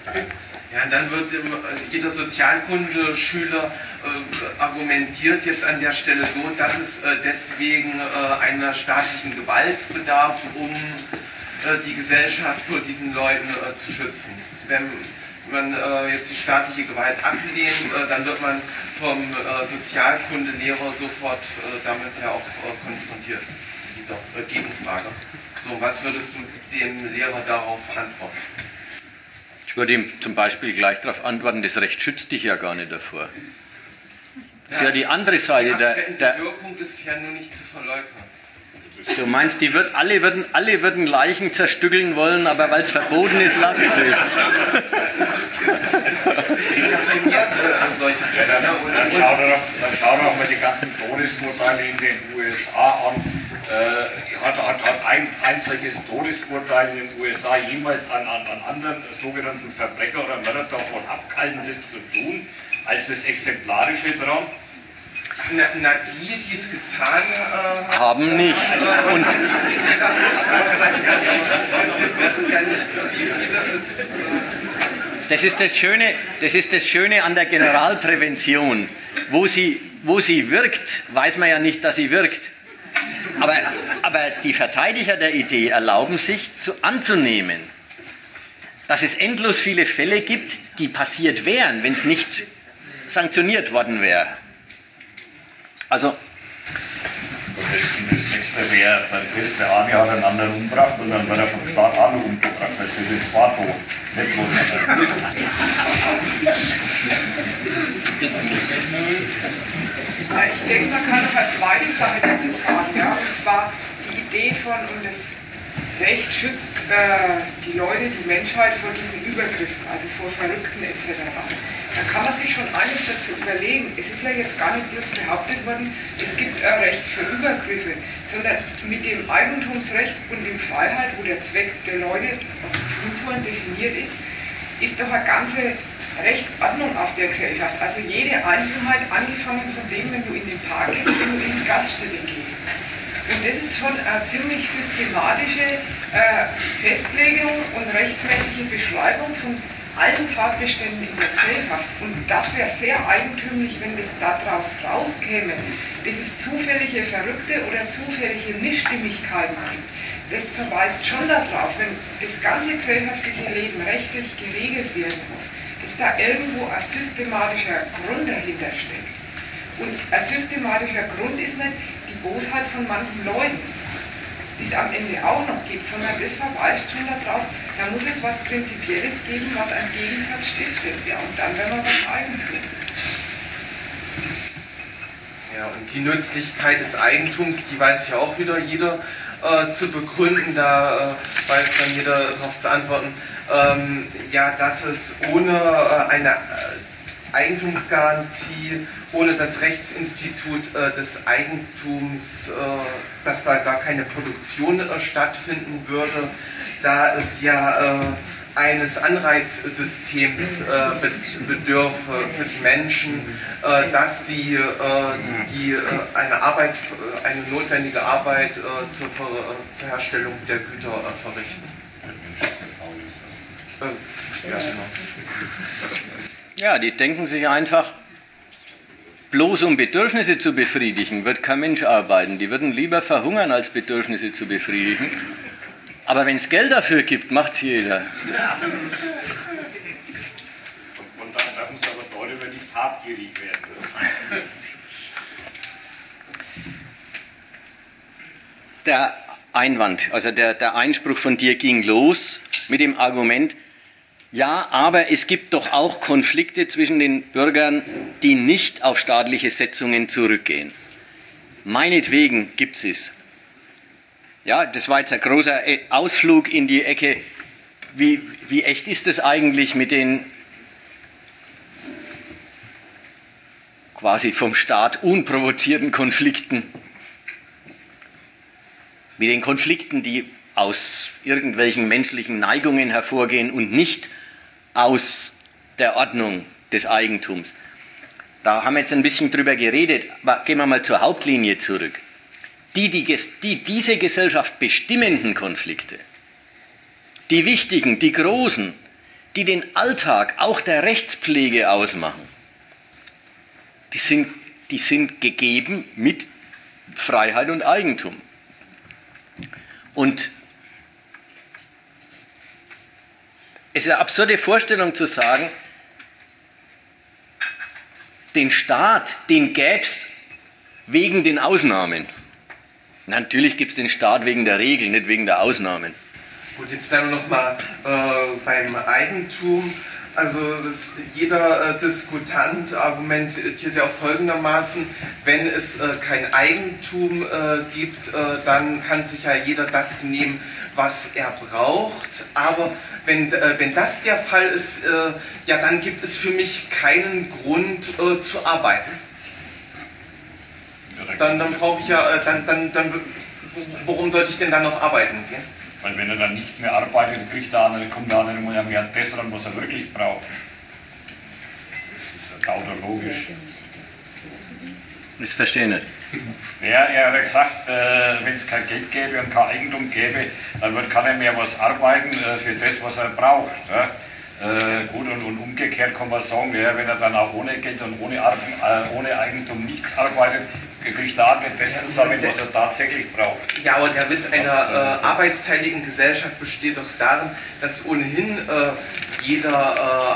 Ja, und dann wird jeder Sozialkundeschüler argumentiert jetzt an der Stelle so, dass es deswegen einer staatlichen Gewalt bedarf, um die Gesellschaft vor diesen Leuten zu schützen. Wenn man jetzt die staatliche Gewalt ablehnt, dann wird man vom Sozialkundelehrer sofort damit ja auch konfrontiert, mit dieser Gegenfrage. So, was würdest du dem Lehrer darauf antworten? Ich würde ihm zum Beispiel gleich darauf antworten, das Recht schützt dich ja gar nicht davor. Das ist ja die andere Seite. Die Wirkung ist ja nur nicht zu verleugnen. Du meinst, alle würden Leichen zerstückeln wollen, aber weil es verboten ist, lassen sie es. Dann schau doch mal die ganzen Todesurteile in den USA an. Hat ein solches Todesurteil in den USA jemals an anderen sogenannten Verbrecher oder Mörder davon abgehalten, das zu tun, als das Exemplarische daran? Na, die es getan haben nicht. Und das ist das Schöne an der Generalprävention. Wo sie wirkt, weiß man ja nicht, dass sie wirkt. Aber die Verteidiger der Idee erlauben sich anzunehmen, dass es endlos viele Fälle gibt, die passiert wären, wenn es nicht sanktioniert worden wäre. Also das nächste wäre, der eine hat einen anderen umgebracht und dann wird er vom Staat auch noch umgebracht, weil sie sind zwar tot, nicht bloß Ich denke, man kann noch eine zweite Sache dazu sagen, ja, und zwar die Idee von, um das Recht schützt die Leute, die Menschheit vor diesen Übergriffen, also vor Verrückten etc. Da kann man sich schon eines dazu überlegen. Es ist ja jetzt gar nicht bloß behauptet worden, es gibt ein Recht für Übergriffe, sondern mit dem Eigentumsrecht und dem Freiheit, wo der Zweck der Leute, was sie tun sollen, definiert ist, ist doch eine ganze Rechtsordnung auf der Gesellschaft. Also jede Einzelheit, angefangen von dem, wenn du in den Park gehst, wenn du in die Gaststätte gehst. Und das ist schon eine ziemlich systematische Festlegung und rechtmäßige Beschreibung von allen Tatbeständen in der Gesellschaft. Und das wäre sehr eigentümlich, wenn das daraus rauskäme, dass es zufällige Verrückte oder zufällige Missstimmigkeiten gibt. Das verweist schon darauf, wenn das ganze gesellschaftliche Leben rechtlich geregelt werden muss, dass da irgendwo ein systematischer Grund dahinter steckt. Und ein systematischer Grund ist nicht die Bosheit von manchen Leuten, die es am Ende auch noch gibt, sondern das verweist schon darauf, da muss es was Prinzipielles geben, was einen Gegensatz stiftet. Ja, und dann werden wir was Eigentum. Ja, und die Nützlichkeit des Eigentums, die weiß ja auch wieder jeder zu begründen, da weiß dann jeder darauf zu antworten, ja, dass es ohne eine Eigentumsgarantie, ohne das Rechtsinstitut des Eigentums, dass da gar keine Produktion stattfinden würde, da es ja eines Anreizsystems bedürfe für die Menschen, dass sie eine notwendige Arbeit zur Herstellung der Güter verrichten. Ja, genau. Ja, die denken sich einfach, bloß um Bedürfnisse zu befriedigen, wird kein Mensch arbeiten. Die würden lieber verhungern, als Bedürfnisse zu befriedigen. Aber wenn es Geld dafür gibt, macht es jeder. Und dann dürfen es aber Leute, wenn nicht habgierig werden. Der Einwand, also der Einspruch von dir ging los mit dem Argument, ja, aber es gibt doch auch Konflikte zwischen den Bürgern, die nicht auf staatliche Setzungen zurückgehen. Meinetwegen gibt es. Ja, das war jetzt ein großer Ausflug in die Ecke. Wie echt ist es eigentlich mit den quasi vom Staat unprovozierten Konflikten? Mit den Konflikten, die aus irgendwelchen menschlichen Neigungen hervorgehen und nicht aus der Ordnung des Eigentums. Da haben wir jetzt ein bisschen drüber geredet, aber gehen wir mal zur Hauptlinie zurück. Die diese Gesellschaft bestimmenden Konflikte, die wichtigen, die großen, die den Alltag auch der Rechtspflege ausmachen, die sind gegeben mit Freiheit und Eigentum. Und es ist eine absurde Vorstellung zu sagen, den Staat, den gäbe es wegen den Ausnahmen. Natürlich gibt es den Staat wegen der Regel, nicht wegen der Ausnahmen. Gut, jetzt werden wir nochmal beim Eigentum. Also jeder Diskutant argumentiert ja auch folgendermaßen: Wenn es kein Eigentum gibt, dann kann sich ja jeder das nehmen, was er braucht. Aber wenn das der Fall ist, ja, dann gibt es für mich keinen Grund zu arbeiten. Dann brauche ich ja, worum sollte ich denn dann noch arbeiten? Okay? Weil wenn er dann nicht mehr arbeitet, kommt der andere mal mehr das ran, was er wirklich braucht. Das ist tautologisch. Das verstehe ich nicht. Ja, er hat gesagt, wenn es kein Geld gäbe und kein Eigentum gäbe, dann wird keiner mehr was arbeiten für das, was er braucht. Ja? Gut, und umgekehrt kann man sagen, ja, wenn er dann auch ohne Geld und ohne Eigentum nichts arbeitet, kriegt der andere das zusammen, was er tatsächlich braucht. Ja, aber der Witz einer arbeitsteiligen Gesellschaft besteht doch darin, dass ohnehin jeder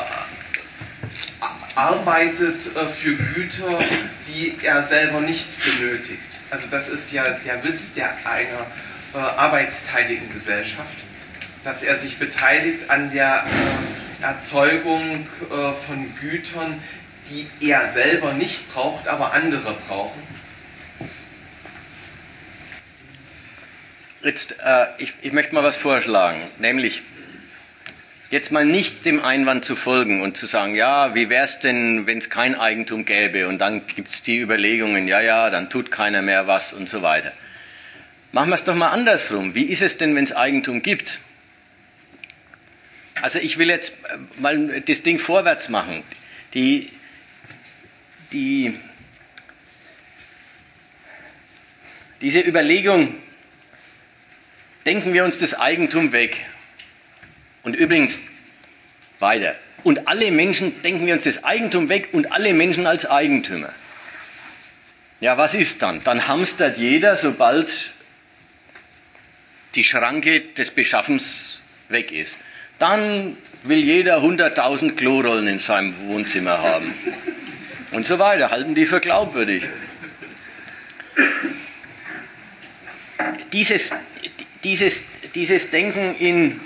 arbeitet für Güter, die er selber nicht benötigt. Also das ist ja der Witz einer arbeitsteiligen Gesellschaft, dass er sich beteiligt an der Erzeugung von Gütern, die er selber nicht braucht, aber andere brauchen. Jetzt, ich möchte mal was vorschlagen, nämlich jetzt mal nicht dem Einwand zu folgen und zu sagen, ja, wie wäre es denn, wenn es kein Eigentum gäbe, und dann gibt es die Überlegungen, ja, dann tut keiner mehr was und so weiter. Machen wir es doch mal andersrum. Wie ist es denn, wenn es Eigentum gibt? Also ich will jetzt mal das Ding vorwärts machen. Diese Überlegung, denken wir uns das Eigentum weg. Und übrigens, weiter. Und alle Menschen, denken wir uns das Eigentum weg und alle Menschen als Eigentümer. Ja, was ist dann? Dann hamstert jeder, sobald die Schranke des Beschaffens weg ist. Dann will jeder 100.000 Klorollen in seinem Wohnzimmer haben. Und so weiter, halten die für glaubwürdig. Dieses Denken in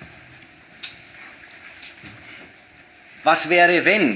was wäre wenn,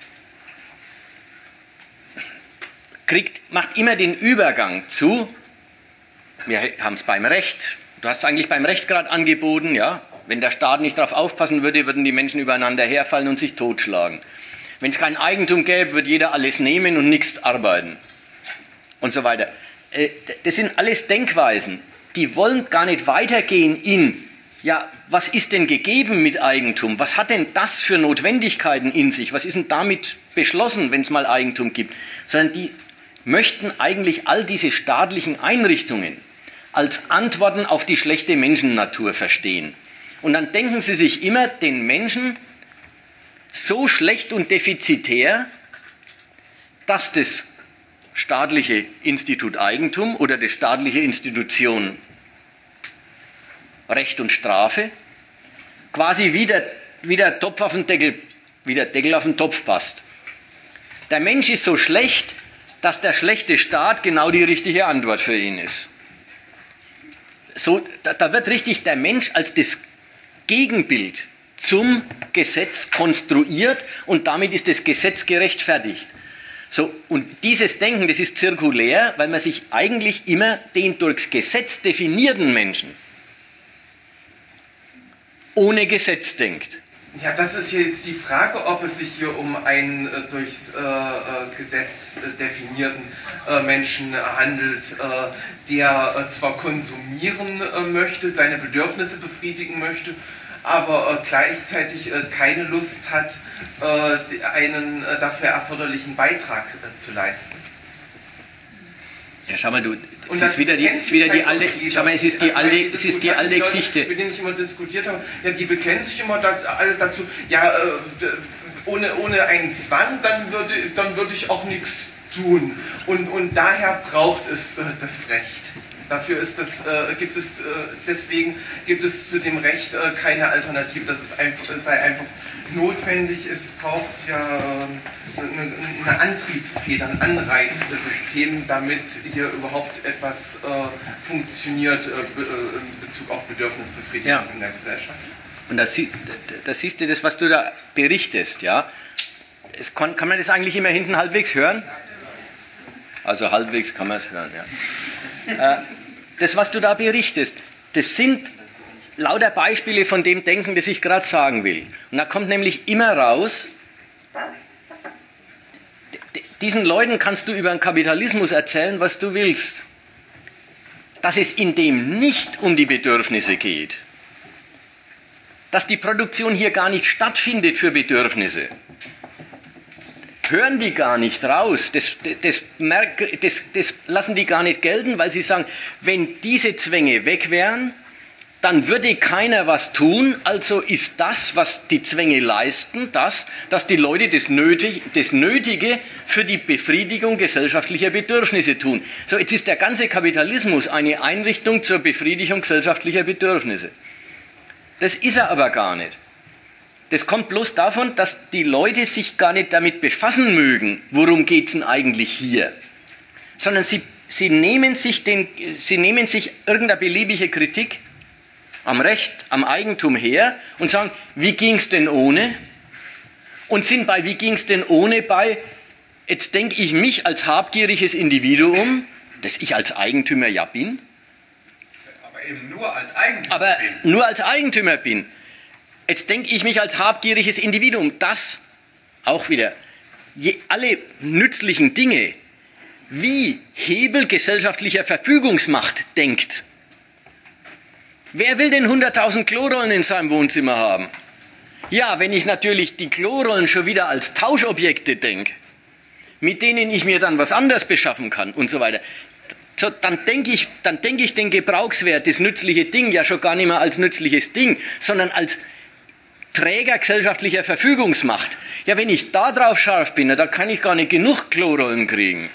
macht immer den Übergang zu, wir haben es beim Recht, du hast es eigentlich beim Recht gerade angeboten, ja, wenn der Staat nicht darauf aufpassen würde, würden die Menschen übereinander herfallen und sich totschlagen. Wenn es kein Eigentum gäbe, würde jeder alles nehmen und nichts arbeiten und so weiter. Das sind alles Denkweisen, die wollen gar nicht weitergehen in, ja, was ist denn gegeben mit Eigentum? Was hat denn das für Notwendigkeiten in sich? Was ist denn damit beschlossen, wenn es mal Eigentum gibt? Sondern die möchten eigentlich all diese staatlichen Einrichtungen als Antworten auf die schlechte Menschennatur verstehen. Und dann denken sie sich immer den Menschen so schlecht und defizitär, dass das staatliche Institut Eigentum oder die staatliche Institution Recht und Strafe quasi wie der Topf auf den Deckel, wie der Deckel auf den Topf passt. Der Mensch ist so schlecht, dass der schlechte Staat genau die richtige Antwort für ihn ist. So, da wird richtig der Mensch als das Gegenbild zum Gesetz konstruiert und damit ist das Gesetz gerechtfertigt. So, und dieses Denken, das ist zirkulär, weil man sich eigentlich immer den durchs Gesetz definierten Menschen ohne Gesetz denkt. Ja, das ist jetzt die Frage, ob es sich hier um einen durchs Gesetz definierten Menschen handelt, der zwar konsumieren möchte, seine Bedürfnisse befriedigen möchte, aber gleichzeitig keine Lust hat, einen dafür erforderlichen Beitrag zu leisten. Ja, schau mal, es ist wieder die alte, schau mal, es ist die alte Geschichte. Mit denen ich immer diskutiert habe, ja, die bekennen sich immer alle dazu, ja, ohne einen Zwang, dann würde ich auch nichts tun. Und daher braucht es das Recht. Dafür deswegen gibt es zu dem Recht keine Alternative. Das sei einfach notwendig. Es braucht ja eine Antriebsfeder, ein Anreizsystem, damit hier überhaupt etwas funktioniert in Bezug auf Bedürfnisbefriedigung in der Gesellschaft. Und da siehst du das, was du da berichtest, ja. Kann man das eigentlich immer hinten halbwegs hören? Also halbwegs kann man es hören, ja. Das, was du da berichtest, das sind lauter Beispiele von dem Denken, das ich gerade sagen will. Und da kommt nämlich immer raus, diesen Leuten kannst du über den Kapitalismus erzählen, was du willst. Dass es in dem nicht um die Bedürfnisse geht. Dass die Produktion hier gar nicht stattfindet für Bedürfnisse. Hören die gar nicht raus, das lassen die gar nicht gelten, weil sie sagen, wenn diese Zwänge weg wären, dann würde keiner was tun, also ist das, was die Zwänge leisten, dass die Leute das Nötige für die Befriedigung gesellschaftlicher Bedürfnisse tun. So, jetzt ist der ganze Kapitalismus eine Einrichtung zur Befriedigung gesellschaftlicher Bedürfnisse. Das ist er aber gar nicht. Das kommt bloß davon, dass die Leute sich gar nicht damit befassen mögen, worum geht es denn eigentlich hier. Sondern sie nehmen sich irgendeine beliebige Kritik am Recht, am Eigentum her und sagen, wie ging es denn ohne? Und sind bei wie ging es denn ohne bei, jetzt denke ich mich als habgieriges Individuum, das ich als Eigentümer ja bin. Aber eben nur als Eigentümer bin. Jetzt denke ich mich als habgieriges Individuum, das auch wieder alle nützlichen Dinge wie Hebel gesellschaftlicher Verfügungsmacht denkt. Wer will denn 100.000 Klorollen in seinem Wohnzimmer haben? Ja, wenn ich natürlich die Klorollen schon wieder als Tauschobjekte denke, mit denen ich mir dann was anderes beschaffen kann und so weiter, so, dann denke ich den Gebrauchswert, das nützliche Ding ja schon gar nicht mehr als nützliches Ding, sondern als Träger gesellschaftlicher Verfügungsmacht. Ja, wenn ich da drauf scharf bin, dann kann ich gar nicht genug Klorollen kriegen.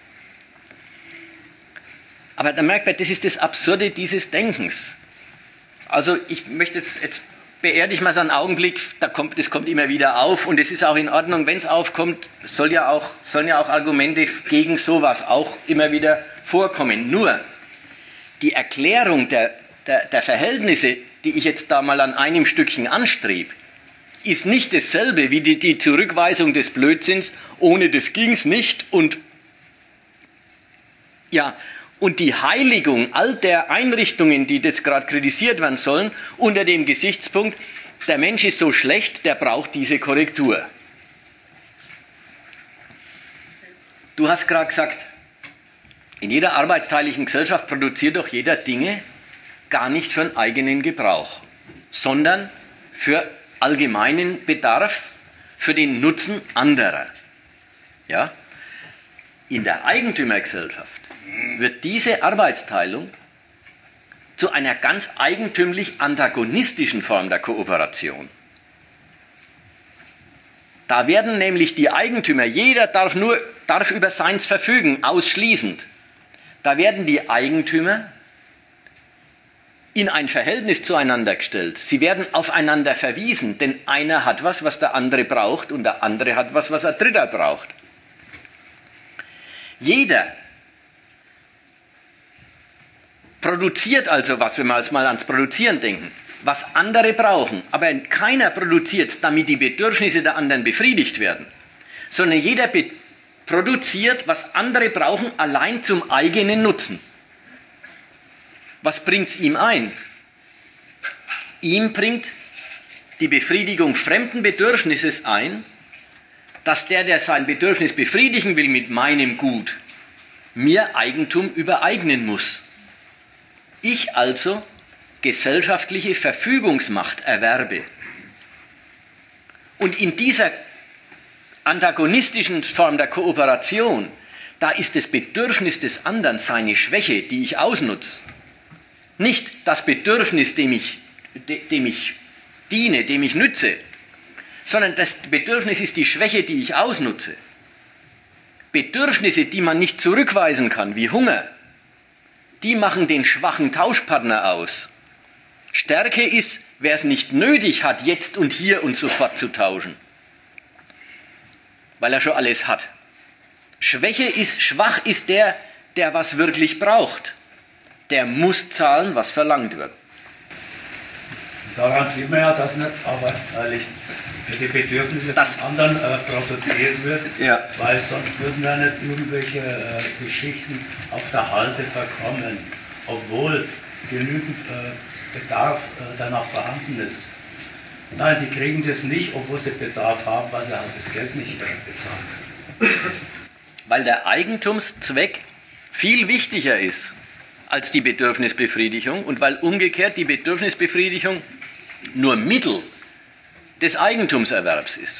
Aber da merkt man, das ist das Absurde dieses Denkens. Also ich möchte jetzt beerdige ich mal so einen Augenblick, das kommt immer wieder auf und es ist auch in Ordnung, wenn es aufkommt, sollen ja auch Argumente gegen sowas auch immer wieder vorkommen. Nur die Erklärung der Verhältnisse, die ich jetzt da mal an einem Stückchen anstrebe, ist nicht dasselbe wie die Zurückweisung des Blödsinns, ohne das ging's nicht und die Heiligung all der Einrichtungen, die jetzt gerade kritisiert werden sollen, unter dem Gesichtspunkt, der Mensch ist so schlecht, der braucht diese Korrektur. Du hast gerade gesagt, in jeder arbeitsteiligen Gesellschaft produziert doch jeder Dinge gar nicht für einen eigenen Gebrauch, sondern für allgemeinen Bedarf, für den Nutzen anderer. Ja? In der Eigentümergesellschaft wird diese Arbeitsteilung zu einer ganz eigentümlich antagonistischen Form der Kooperation. Da werden nämlich die Eigentümer, jeder darf über seins verfügen, ausschließend. Da werden die Eigentümer in ein Verhältnis zueinander gestellt. Sie werden aufeinander verwiesen, denn einer hat was der andere braucht und der andere hat was ein Dritter braucht. Jeder produziert also was, wenn wir jetzt mal ans Produzieren denken, was andere brauchen, aber keiner produziert, damit die Bedürfnisse der anderen befriedigt werden, sondern jeder produziert, was andere brauchen, allein zum eigenen Nutzen. Was bringt es ihm ein? Ihm bringt die Befriedigung fremden Bedürfnisses ein, dass der sein Bedürfnis befriedigen will mit meinem Gut, mir Eigentum übereignen muss. Ich also gesellschaftliche Verfügungsmacht erwerbe. Und in dieser antagonistischen Form der Kooperation Da ist das Bedürfnis des anderen seine Schwäche, die ich ausnutze. Nicht das Bedürfnis, dem ich diene, dem ich nütze, sondern das Bedürfnis ist die Schwäche, die ich ausnutze. Bedürfnisse, die man nicht zurückweisen kann, wie Hunger, die machen den schwachen Tauschpartner aus. Stärke ist, wer es nicht nötig hat, jetzt und hier und sofort zu tauschen, weil er schon alles hat. Schwach ist der, der was wirklich braucht. Der muss zahlen, was verlangt wird. Daran sieht man ja, dass nicht arbeitsteilig für die Bedürfnisse des anderen produziert wird, ja. Weil sonst würden da nicht irgendwelche Geschichten auf der Halde verkommen, obwohl genügend Bedarf danach vorhanden ist. Nein, die kriegen das nicht, obwohl sie Bedarf haben, weil sie halt das Geld nicht bezahlen können. Weil der Eigentumszweck viel wichtiger ist als die Bedürfnisbefriedigung und weil umgekehrt die Bedürfnisbefriedigung nur Mittel des Eigentumserwerbs ist.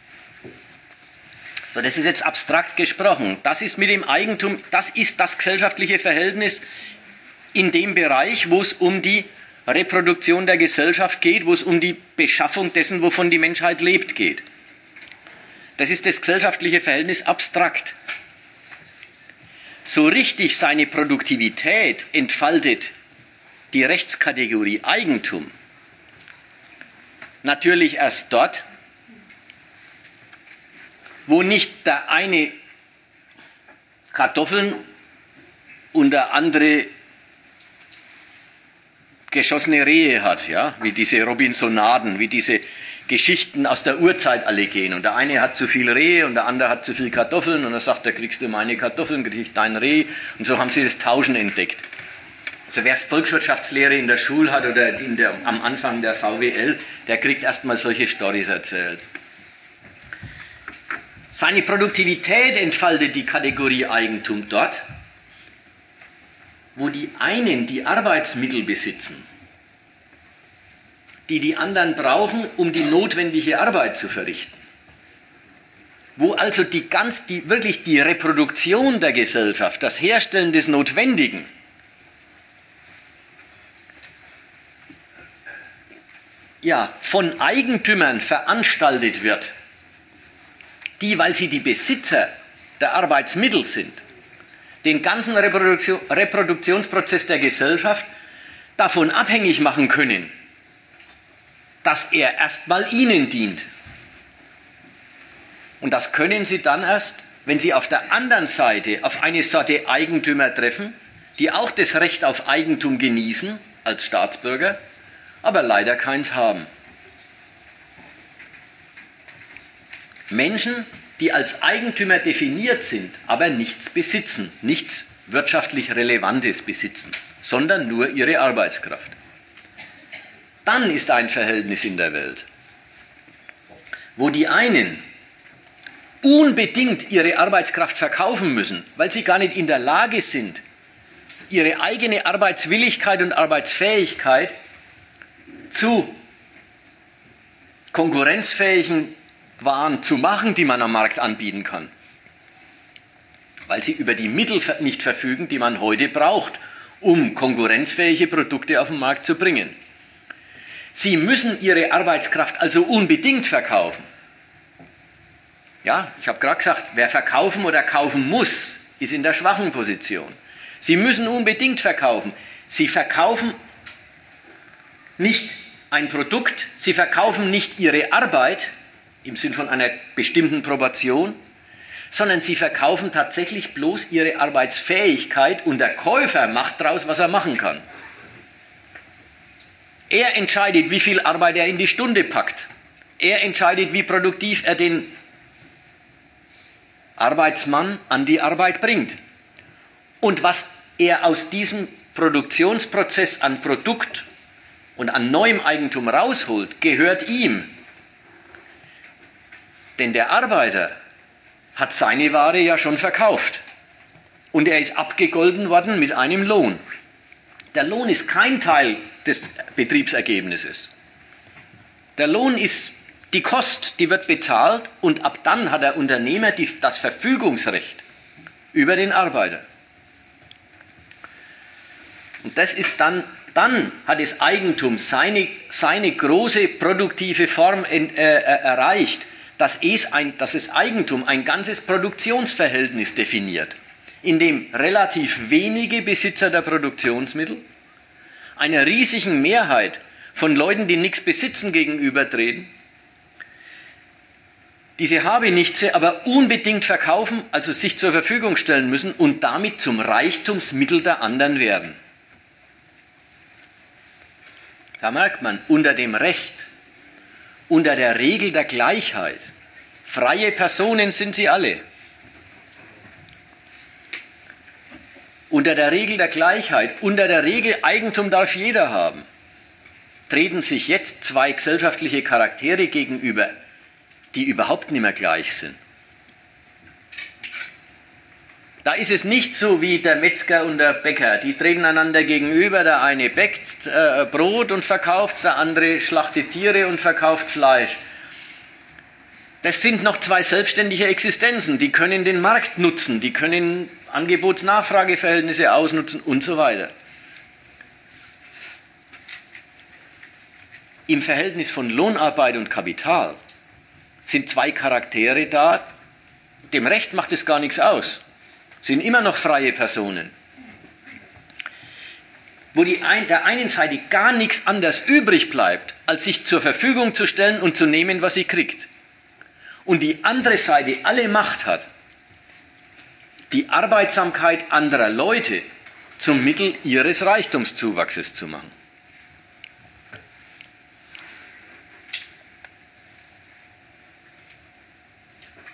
So, das ist jetzt abstrakt gesprochen. Das ist mit dem Eigentum, das ist das gesellschaftliche Verhältnis in dem Bereich, wo es um die Reproduktion der Gesellschaft geht, wo es um die Beschaffung dessen, wovon die Menschheit lebt, geht. Das ist das gesellschaftliche Verhältnis abstrakt. So richtig seine Produktivität entfaltet die Rechtskategorie Eigentum natürlich erst dort, wo nicht der eine Kartoffeln und der andere geschossene Rehe hat, ja, wie diese Robinsonaden, wie diese Geschichten aus der Urzeit alle gehen. Und der eine hat zu viel Rehe und der andere hat zu viel Kartoffeln und er sagt, da kriegst du meine Kartoffeln, krieg ich dein Reh. Und so haben sie das Tauschen entdeckt. Also wer Volkswirtschaftslehre in der Schule hat oder am Anfang der VWL, der kriegt erstmal solche Storys erzählt. Seine Produktivität entfaltet die Kategorie Eigentum dort, wo die einen die Arbeitsmittel besitzen, die die anderen brauchen, um die notwendige Arbeit zu verrichten. Wo also wirklich die Reproduktion der Gesellschaft, das Herstellen des Notwendigen, ja, von Eigentümern veranstaltet wird, die, weil sie die Besitzer der Arbeitsmittel sind, den ganzen Reproduktionsprozess der Gesellschaft davon abhängig machen können, dass er erstmal ihnen dient. Und das können sie dann erst, wenn sie auf der anderen Seite auf eine Sorte Eigentümer treffen, die auch das Recht auf Eigentum genießen als Staatsbürger, aber leider keins haben. Menschen, die als Eigentümer definiert sind, aber nichts besitzen, nichts wirtschaftlich Relevantes besitzen, sondern nur ihre Arbeitskraft. Dann ist ein Verhältnis in der Welt, wo die einen unbedingt ihre Arbeitskraft verkaufen müssen, weil sie gar nicht in der Lage sind, ihre eigene Arbeitswilligkeit und Arbeitsfähigkeit zu konkurrenzfähigen Waren zu machen, die man am Markt anbieten kann. Weil sie über die Mittel nicht verfügen, die man heute braucht, um konkurrenzfähige Produkte auf den Markt zu bringen. Sie müssen ihre Arbeitskraft also unbedingt verkaufen. Ja, ich habe gerade gesagt, wer verkaufen oder kaufen muss, ist in der schwachen Position. Sie müssen unbedingt verkaufen. Sie verkaufen nicht ein Produkt, sie verkaufen nicht ihre Arbeit im Sinn von einer bestimmten Proportion, sondern sie verkaufen tatsächlich bloß ihre Arbeitsfähigkeit und der Käufer macht daraus, was er machen kann. Er entscheidet, wie viel Arbeit er in die Stunde packt. Er entscheidet, wie produktiv er den Arbeitsmann an die Arbeit bringt. Und was er aus diesem Produktionsprozess an Produkt und an neuem Eigentum rausholt, gehört ihm. Denn der Arbeiter hat seine Ware ja schon verkauft. Und er ist abgegolten worden mit einem Lohn. Der Lohn ist kein Teil des Betriebsergebnisses. Der Lohn ist die Kost, die wird bezahlt und ab dann hat der Unternehmer das Verfügungsrecht über den Arbeiter. Und das ist dann hat das Eigentum seine große produktive Form erreicht, dass das Eigentum ein ganzes Produktionsverhältnis definiert, in dem relativ wenige Besitzer der Produktionsmittel einer riesigen Mehrheit von Leuten, die nichts besitzen, gegenübertreten, diese Habenichtse aber unbedingt verkaufen, also sich zur Verfügung stellen müssen und damit zum Reichtumsmittel der anderen werden. Da merkt man, unter dem Recht, unter der Regel der Gleichheit, freie Personen sind sie alle. Unter der Regel der Gleichheit, unter der Regel Eigentum darf jeder haben, treten sich jetzt zwei gesellschaftliche Charaktere gegenüber, die überhaupt nicht mehr gleich sind. Da ist es nicht so wie der Metzger und der Bäcker, die treten einander gegenüber, der eine bäckt Brot und verkauft, der andere schlachtet Tiere und verkauft Fleisch. Das sind noch zwei selbstständige Existenzen, die können den Markt nutzen, die können Angebots-Nachfrageverhältnisse ausnutzen und so weiter. Im Verhältnis von Lohnarbeit und Kapital sind zwei Charaktere da, dem Recht macht es gar nichts aus, sind immer noch freie Personen. Wo der einen Seite gar nichts anderes übrig bleibt, als sich zur Verfügung zu stellen und zu nehmen, was sie kriegt. Und die andere Seite alle Macht hat, die Arbeitsamkeit anderer Leute zum Mittel ihres Reichtumszuwachses zu machen.